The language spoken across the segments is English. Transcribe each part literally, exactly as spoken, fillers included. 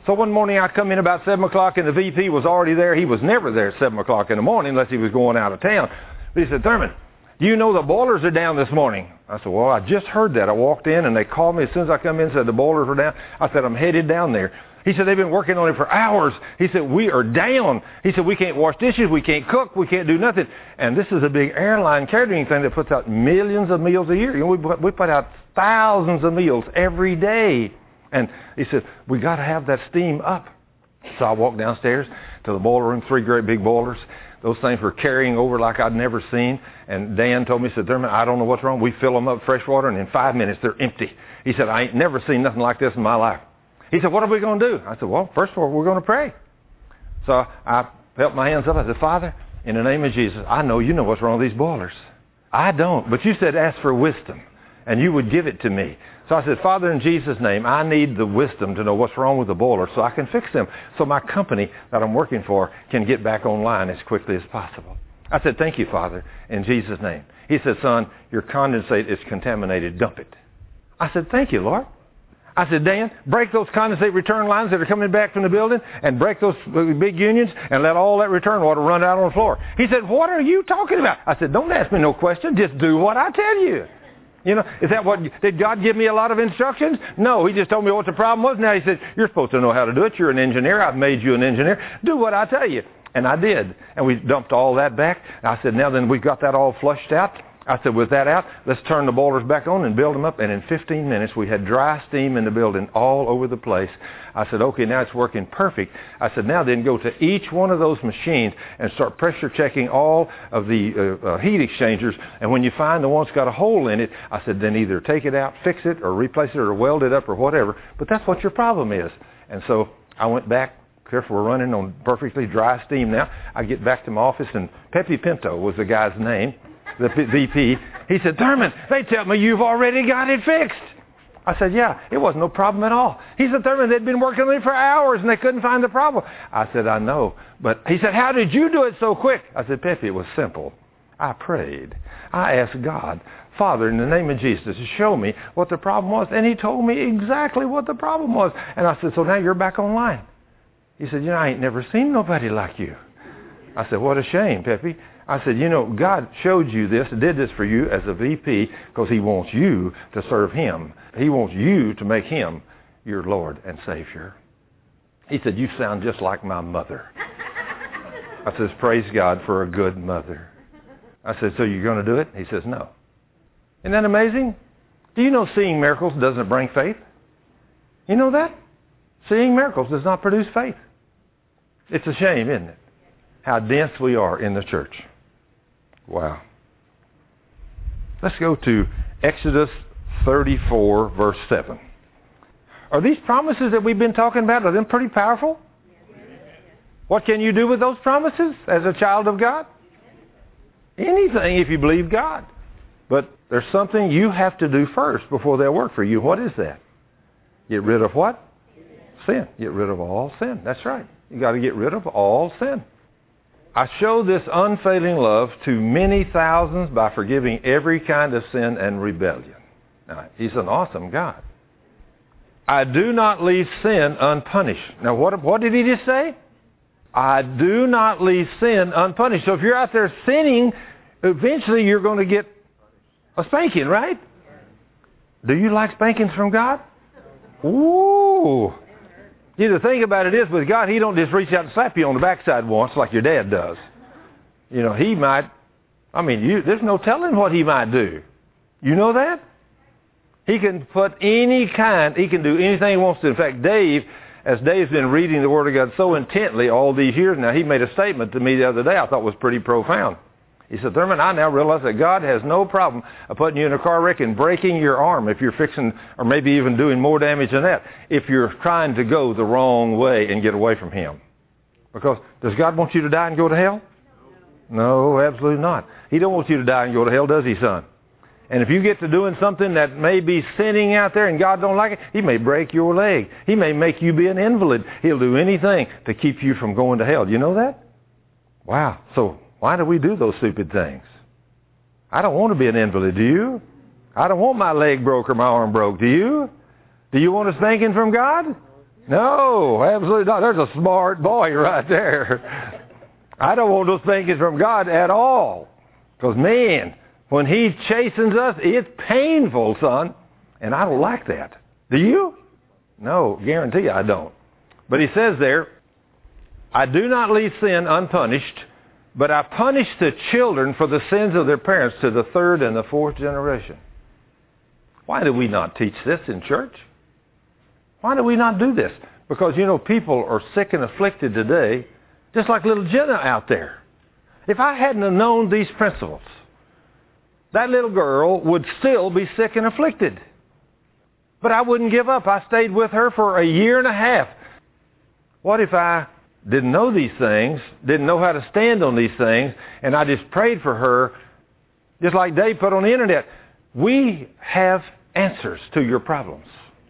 So one morning I come in about seven o'clock and the V P was already there. He was never there at seven o'clock in the morning unless he was going out of town. But he said, Thurman, do you know the boilers are down this morning? I said, well, I just heard that. I walked in and they called me as soon as I come in and said the boilers were down. I said, I'm headed down there. He said, they've been working on it for hours. He said, we are down. He said, we can't wash dishes, we can't cook, we can't do nothing. And this is a big airline catering thing that puts out millions of meals a year. You know, we, we put out thousands of meals every day. And he said, we got to have that steam up. So I walked downstairs to the boiler room, three great big boilers. Those things were carrying over like I'd never seen. And Dan told me, he said, Thurman, I don't know what's wrong. We fill them up with fresh water, and in five minutes, they're empty. He said, I ain't never seen nothing like this in my life. He said, what are we going to do? I said, well, first of all, we're going to pray. So I held my hands up. I said, Father, in the name of Jesus, I know you know what's wrong with these boilers. I don't, but you said ask for wisdom, and you would give it to me. So I said, Father, in Jesus' name, I need the wisdom to know what's wrong with the boilers so I can fix them, so my company that I'm working for can get back online as quickly as possible. I said, thank you, Father, in Jesus' name. He said, son, your condensate is contaminated. Dump it. I said, thank you, Lord. I said, Dan, break those condensate return lines that are coming back from the building and break those big unions and let all that return water run out on the floor. He said, what are you talking about? I said, don't ask me no question. Just do what I tell you. You know, is that what, did God give me a lot of instructions? No, he just told me what the problem was. Now he said, you're supposed to know how to do it. You're an engineer. I've made you an engineer. Do what I tell you. And I did. And we dumped all that back. I said, now then we've got that all flushed out. I said, with that out, let's turn the boilers back on and build them up. And in fifteen minutes, we had dry steam in the building all over the place. I said, okay, now it's working perfect. I said, now then go to each one of those machines and start pressure checking all of the uh, uh, heat exchangers. And when you find the one's got a hole in it, I said, then either take it out, fix it, or replace it, or weld it up, or whatever. But that's what your problem is. And so I went back. Careful, we're running on perfectly dry steam now. I get back to my office, and Pepe Pinto was the guy's name. The V P, he said, Thurman, they tell me you've already got it fixed. I said, yeah, it wasn't no problem at all. He said, Thurman, they'd been working on it for hours and they couldn't find the problem. I said, I know. But he said, how did you do it so quick? I said, Pepe, it was simple. I prayed. I asked God, Father, in the name of Jesus, to show me what the problem was. And he told me exactly what the problem was. And I said, so now you're back online. He said, you know, I ain't never seen nobody like you. I said, what a shame, Pepe. I said, you know, God showed you this, did this for you as a V P because he wants you to serve him. He wants you to make him your Lord and Savior. He said, you sound just like my mother. I says, praise God for a good mother. I said, so you're going to do it? He says, no. Isn't that amazing? Do you know seeing miracles doesn't bring faith? You know that? Seeing miracles does not produce faith. It's a shame, isn't it? How dense we are in the church. Wow. Let's go to Exodus thirty-four, verse seven. Are these promises that we've been talking about, are them pretty powerful? What can you do with those promises as a child of God? Anything if you believe God. But there's something you have to do first before they'll work for you. What is that? Get rid of what? Sin. Get rid of all sin. That's right. You got to get rid of all sin. I show this unfailing love to many thousands by forgiving every kind of sin and rebellion. Now, he's an awesome God. I do not leave sin unpunished. Now, what, what did he just say? I do not leave sin unpunished. So if you're out there sinning, eventually you're going to get a spanking, right? Do you like spankings from God? Ooh. You know, the thing about it is, with God, he don't just reach out and slap you on the backside once like your dad does. You know, he might, I mean, you, there's no telling what he might do. You know that? He can put any kind, he can do anything he wants to. In fact, Dave, as Dave's been reading the Word of God so intently all these years now, he made a statement to me the other day I thought was pretty profound. He said, Thurman, I now realize that God has no problem of putting you in a car wreck and breaking your arm if you're fixing, or maybe even doing more damage than that, if you're trying to go the wrong way and get away from him. Because does God want you to die and go to hell? No, absolutely not. He don't want you to die and go to hell, does he, son? And if you get to doing something that may be sinning out there and God don't like it, he may break your leg. He may make you be an invalid. He'll do anything to keep you from going to hell. Do you know that? Wow. So why do we do those stupid things? I don't want to be an invalid, do you? I don't want my leg broke or my arm broke, do you? Do you want a spanking from God? No, absolutely not. There's a smart boy right there. I don't want those spankings from God at all. Because, man, when He chastens us, it's painful, son. And I don't like that. Do you? No, guarantee you I don't. But He says there, I do not leave sin unpunished, but I punish the children for the sins of their parents to the third and the fourth generation. Why do we not teach this in church? Why do we not do this? Because, you know, people are sick and afflicted today, just like little Jenna out there. If I hadn't have known these principles, that little girl would still be sick and afflicted. But I wouldn't give up. I stayed with her for a year and a half. What if I didn't know these things, didn't know how to stand on these things, and I just prayed for her, just like Dave put on the internet? We have answers to your problems.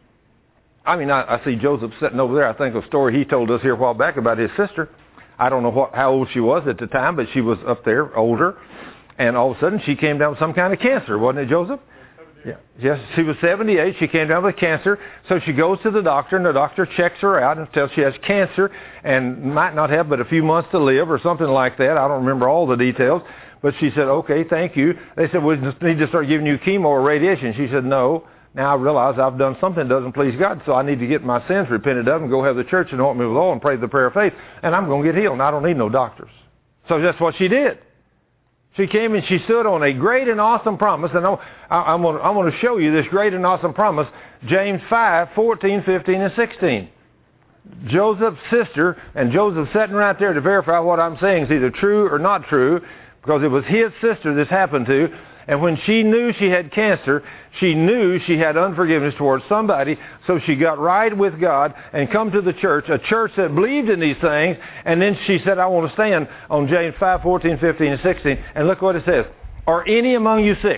I mean, I, I see Joseph sitting over there. I think of a story he told us here a while back about his sister. I don't know what, how old she was at the time, but she was up there, older. And all of a sudden, she came down with some kind of cancer, wasn't it, Joseph? Yeah. Yes, she was seventy-eight. She came down with cancer. So she goes to the doctor, and the doctor checks her out and tells she has cancer and might not have but a few months to live or something like that. I don't remember all the details. But she said, okay, thank you. They said, we just need to start giving you chemo or radiation. She said, no. Now I realize I've done something that doesn't please God, so I need to get my sins repented of and go have the church anoint me with oil and pray the prayer of faith, and I'm going to get healed, and I don't need no doctors. So that's what she did. She came and she stood on a great and awesome promise, and I'm, I'm going to, I'm going to show you this great and awesome promise, James five, fourteen, fifteen, and sixteen. Joseph's sister, and Joseph sitting right there to verify what I'm saying is either true or not true, because it was his sister this happened to. And when she knew she had cancer, she knew she had unforgiveness towards somebody, so she got right with God and come to the church, a church that believed in these things, and then she said, I want to stand on James five, fourteen, fifteen, and sixteen. And look what it says. Are any among you sick?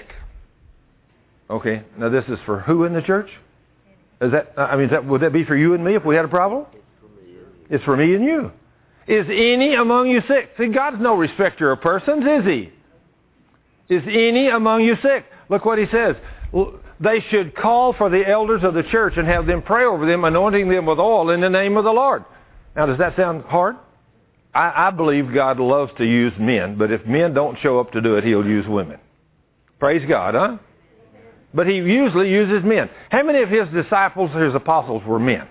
Okay, now this is for who in the church? Is that, I mean, is that, would that be for you and me if we had a problem? It's for me and you. Is any among you sick? See, God's no respecter of persons, is He? Is any among you sick? Look what He says. They should call for the elders of the church and have them pray over them, anointing them with oil in the name of the Lord. Now, does that sound hard? I, I believe God loves to use men, but if men don't show up to do it, He'll use women. Praise God, huh? But He usually uses men. How many of His disciples, His apostles, were men?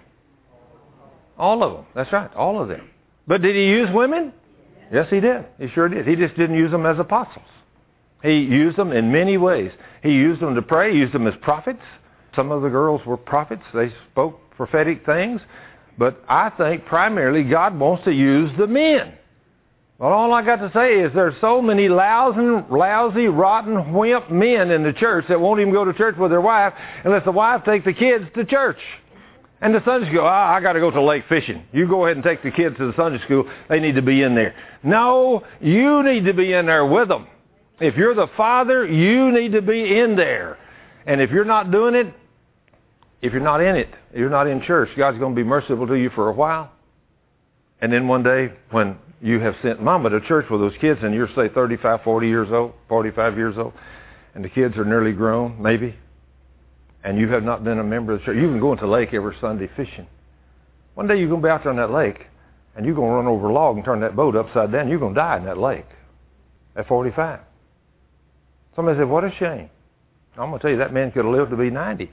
All of them. That's right, all of them. But did He use women? Yes, He did. He sure did. He just didn't use them as apostles. He used them in many ways. He used them to pray. He used them as prophets. Some of the girls were prophets. They spoke prophetic things. But I think primarily God wants to use the men. Well, all I got to say is there's so many lousy, lousy, rotten, wimp men in the church that won't even go to church with their wife unless the wife takes the kids to church. And the Sunday school, oh, I got to go to lake fishing. You go ahead and take the kids to the Sunday school. They need to be in there. No, you need to be in there with them. If you're the father, you need to be in there. And if you're not doing it, if you're not in it, you're not in church, God's going to be merciful to you for a while. And then one day when you have sent mama to church with those kids and you're, say, thirty-five, forty years old, forty-five years old, and the kids are nearly grown, maybe, and you have not been a member of the church, you've been going to the lake every Sunday fishing. One day you're going to be out there on that lake, and you're going to run over a log and turn that boat upside down. You're going to die in that lake at forty-five. Somebody said, what a shame. I'm going to tell you, that man could have lived to be ninety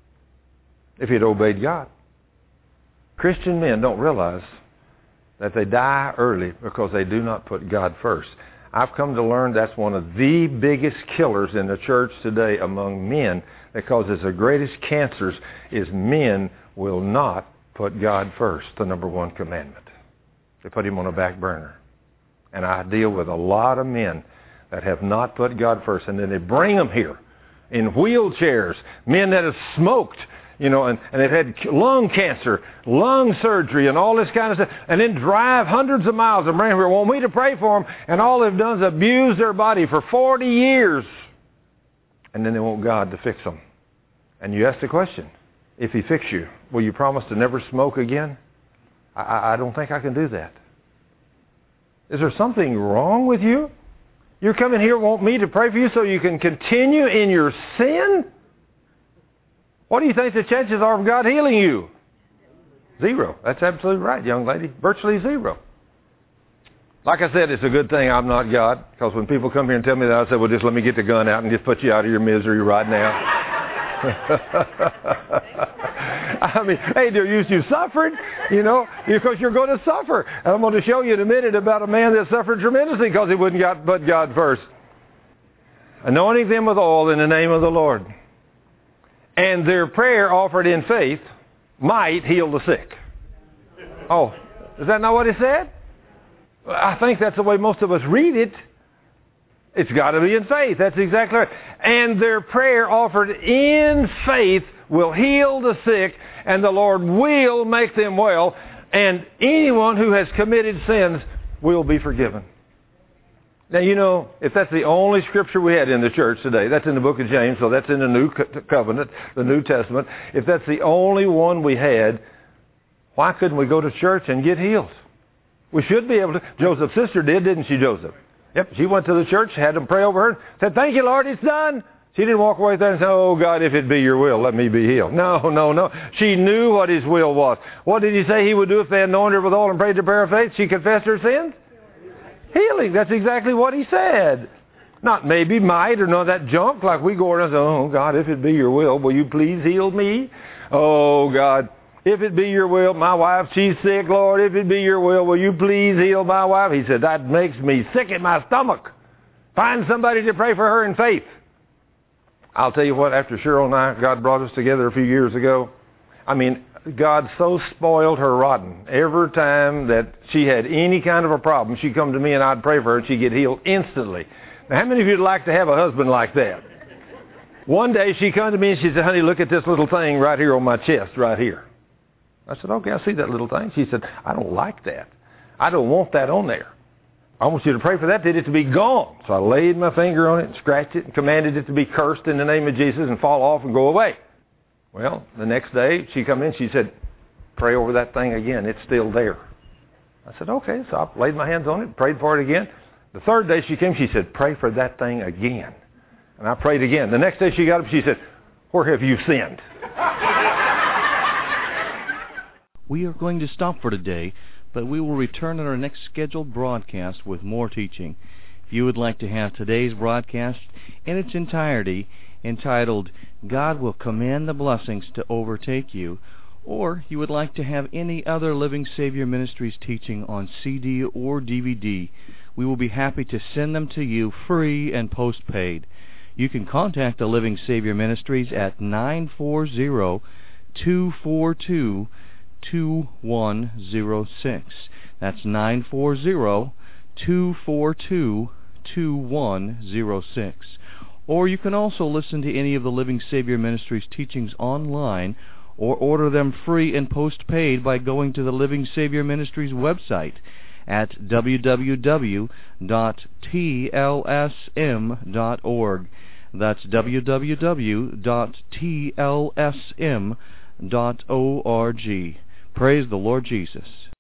if he'd obeyed God. Christian men don't realize that they die early because they do not put God first. I've come to learn that's one of the biggest killers in the church today among men that causes the greatest cancers is men will not put God first, the number one commandment. They put Him on a back burner. And I deal with a lot of men that have not put God first, and then they bring them here in wheelchairs, men that have smoked, you know, and, and they've had lung cancer, lung surgery, and all this kind of stuff, and then drive hundreds of miles and bring them here, want me to pray for them, and all they've done is abuse their body for forty years, and then they want God to fix them. And you ask the question, if He fix you, will you promise to never smoke again? I, I don't think I can do that. Is there something wrong with you? You're coming here want me to pray for you so you can continue in your sin? What do you think the chances are of God healing you? Zero. That's absolutely right, young lady. Virtually zero. Like I said, it's a good thing I'm not God, because when people come here and tell me that, I say, well, just let me get the gun out and just put you out of your misery right now. I mean, hey, they're used to suffering, you know, because you're going to suffer. I'm going to show you in a minute about a man that suffered tremendously because he wouldn't got but God first. Anointing them with oil in the name of the Lord. And their prayer offered in faith might heal the sick. Oh, is that not what it said? I think that's the way most of us read it. It's got to be in faith. That's exactly right. And their prayer offered in faith will heal the sick, and the Lord will make them well, and anyone who has committed sins will be forgiven. Now, you know, if that's the only scripture we had in the church today, that's in the book of James, so that's in the New Covenant, the New Testament. If that's the only one we had, why couldn't we go to church and get healed? We should be able to. Joseph's sister did, didn't she, Joseph? Yep, she went to the church, had them pray over her, said, thank you, Lord, it's done. She didn't walk away there and say, oh, God, if it be your will, let me be healed. No, no, no. She knew what his will was. What did he say he would do if they anointed her with oil and prayed the prayer of faith? She confessed her sins? Healing. That's exactly what he said. Not maybe, might, or none of that junk like we go around and say, oh, God, if it be your will, will you please heal me? Oh, God, if it be your will, my wife, she's sick, Lord. If it be your will, will you please heal my wife? He said, that makes me sick in my stomach. Find somebody to pray for her in faith. I'll tell you what, after Cheryl and I, God brought us together a few years ago, I mean, God so spoiled her rotten. Every time that she had any kind of a problem, she'd come to me and I'd pray for her and she'd get healed instantly. Now, how many of you would like to have a husband like that? One day she come to me and she said, honey, look at this little thing right here on my chest, right here. I said, okay, I see that little thing. She said, I don't like that. I don't want that on there. I want you to pray for that, did it to be gone. So I laid my finger on it and scratched it and commanded it to be cursed in the name of Jesus and fall off and go away. Well, the next day she come in, she said, pray over that thing again. It's still there. I said, okay. So I laid my hands on it, prayed for it again. The third day she came, she said, pray for that thing again. And I prayed again. The next day she got up, she said, where have you sinned? We are going to stop for today, but we will return on our next scheduled broadcast with more teaching. If you would like to have today's broadcast in its entirety, entitled, God Will Command the Blessings to Overtake You, or you would like to have any other Living Savior Ministries teaching on C D or D V D, we will be happy to send them to you free and postpaid. You can contact the Living Savior Ministries at nine four zero, two four two, two one zero six. That's nine four zero, two four two, two one zero six. Or you can also listen to any of the Living Savior Ministries teachings online or order them free and postpaid by going to the Living Savior Ministries website at w w w dot t l s m dot org. That's w w w dot t l s m dot org. Praise the Lord Jesus.